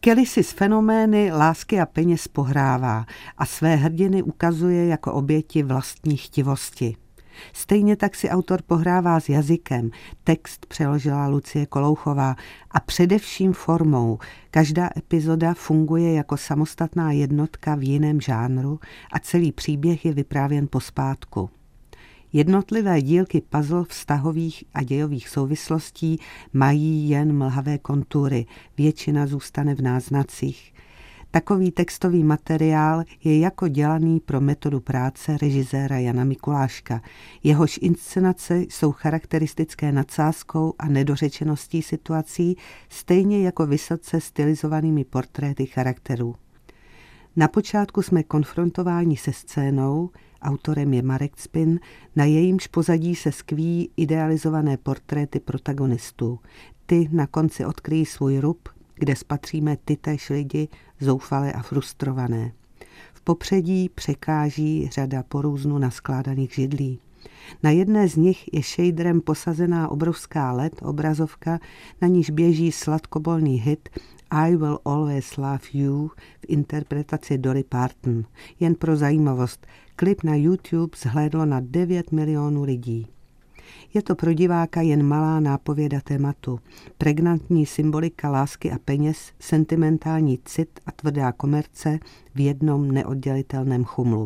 Kelly si s fenomény lásky a peněz pohrává a své hrdiny ukazuje jako oběti vlastní chtivosti. Stejně tak si autor pohrává s jazykem, text přeložila Lucie Kolouchová a především formou. Každá epizoda funguje jako samostatná jednotka v jiném žánru a celý příběh je vyprávěn pozpátku. Jednotlivé dílky puzzle vztahových a dějových souvislostí mají jen mlhavé kontury, většina zůstane v náznacích. Takový textový materiál je jako dělaný pro metodu práce režiséra Jana Mikuláška. Jehož inscenace jsou charakteristické nadsázkou a nedořečeností situací, stejně jako vysoce stylizovanými portréty charakterů. Na počátku jsme konfrontováni se scénou, autorem je Marek Cpin, na jejímž pozadí se skví idealizované portréty protagonistů. Ty na konci odkryjí svůj rub, kde spatříme tytéž lidi, zoufalé a frustrované. V popředí překáží řada porůznu naskládaných židlí. Na jedné z nich je shaderem posazená obrovská LED obrazovka, na níž běží sladkobolný hit I Will Always Love You v interpretaci Dolly Parton. Jen pro zajímavost, klip na YouTube zhlédlo na 9 milionů lidí. Je to pro diváka jen malá nápověda tématu. Pregnantní symbolika lásky a peněz, sentimentální cit a tvrdá komerce v jednom neoddělitelném chumlu.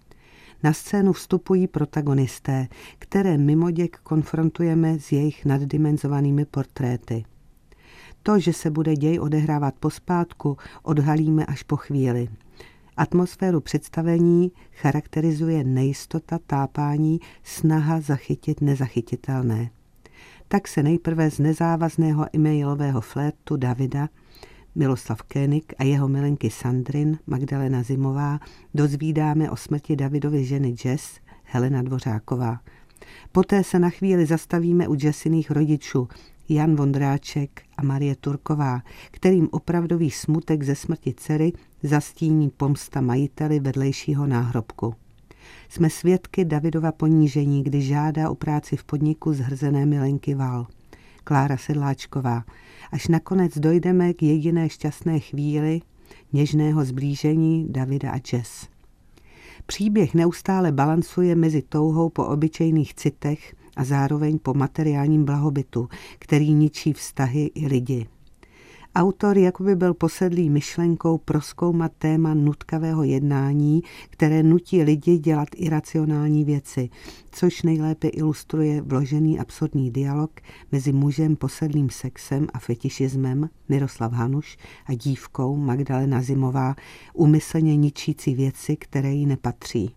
Na scénu vstupují protagonisté, které mimoděk konfrontujeme s jejich naddimenzovanými portréty. To, že se bude děj odehrávat pozpátku, odhalíme až po chvíli. Atmosféru představení charakterizuje nejistota, tápání, snaha zachytit nezachytitelné. Tak se nejprve z nezávazného e-mailového flirtu Davida, Miloslav Koenig a jeho milenky Sandrine, Magdalena Zimová, dozvídáme o smrti Davidovy ženy Jess, Helena Dvořáková. Poté se na chvíli zastavíme u Jessiných rodičů, Jan Vondráček a Marie Turková, kterým opravdový smutek ze smrti dcery zastíní pomsta majiteli vedlejšího náhrobku. Jsme svědky Davidova ponížení, kdy žádá o práci v podniku zhrzené milenky Val, Klára Sedláčková, až nakonec dojdeme k jediné šťastné chvíli něžného zblížení Davida a Jess. Příběh neustále balancuje mezi touhou po obyčejných citech a zároveň po materiálním blahobytu, který ničí vztahy i lidi. Autor jakoby byl posedlý myšlenkou prozkoumat téma nutkavého jednání, které nutí lidi dělat iracionální věci, což nejlépe ilustruje vložený absurdní dialog mezi mužem posedlým sexem a fetišismem Miroslav Hanuš a dívkou Magdalena Zimová, úmyslně ničící věci, které jí nepatří.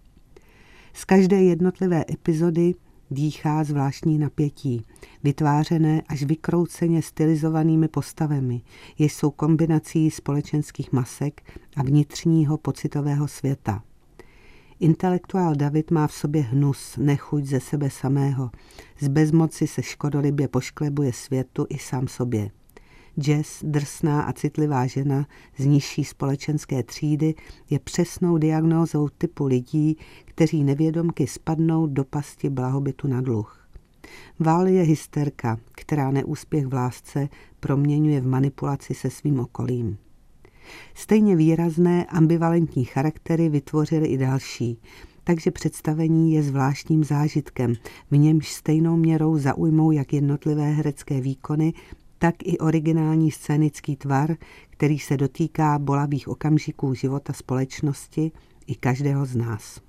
Z každé jednotlivé epizody dýchá zvláštní napětí, vytvářené až vykrouceně stylizovanými postavami, jež jsou kombinací společenských masek a vnitřního pocitového světa. Intelektuál David má v sobě hnus, nechuť ze sebe samého, z bezmoci se škodolibě pošklebuje světu i sám sobě. Jess, drsná a citlivá žena z nižší společenské třídy, je přesnou diagnózou typu lidí, kteří nevědomky spadnou do pasti blahobytu na dluh. Val je hysterka, která neúspěch v lásce proměňuje v manipulaci se svým okolím. Stejně výrazné ambivalentní charaktery vytvořily i další, takže představení je zvláštním zážitkem, v němž stejnou měrou zaujmou jak jednotlivé herecké výkony, tak i originální scénický tvar, který se dotýká bolavých okamžiků života společnosti i každého z nás.